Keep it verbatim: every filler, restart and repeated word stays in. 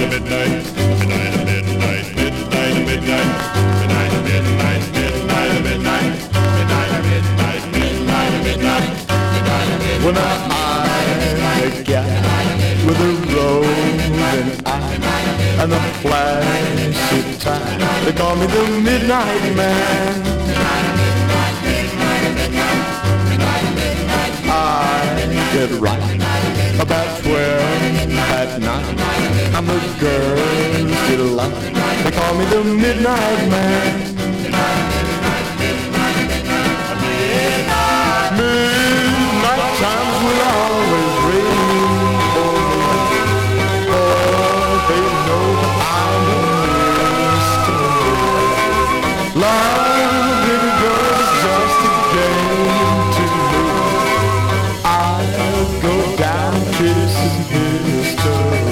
midnight, midnight, midnight, midnight, midnight, midnight, midnight, midnight, midnight, midnight, midnight, midnight, midnight, midnight. When I'm a gal with a roving eye and a flash of time, they call me the Midnight Man. I get right about twelve at night. I'm a girl's delight. They call me the Midnight Man. Midnight times will always ring for me. Oh, they know I'm a mystery. Love, baby girl, is just a game to me. I'll go down kissing history.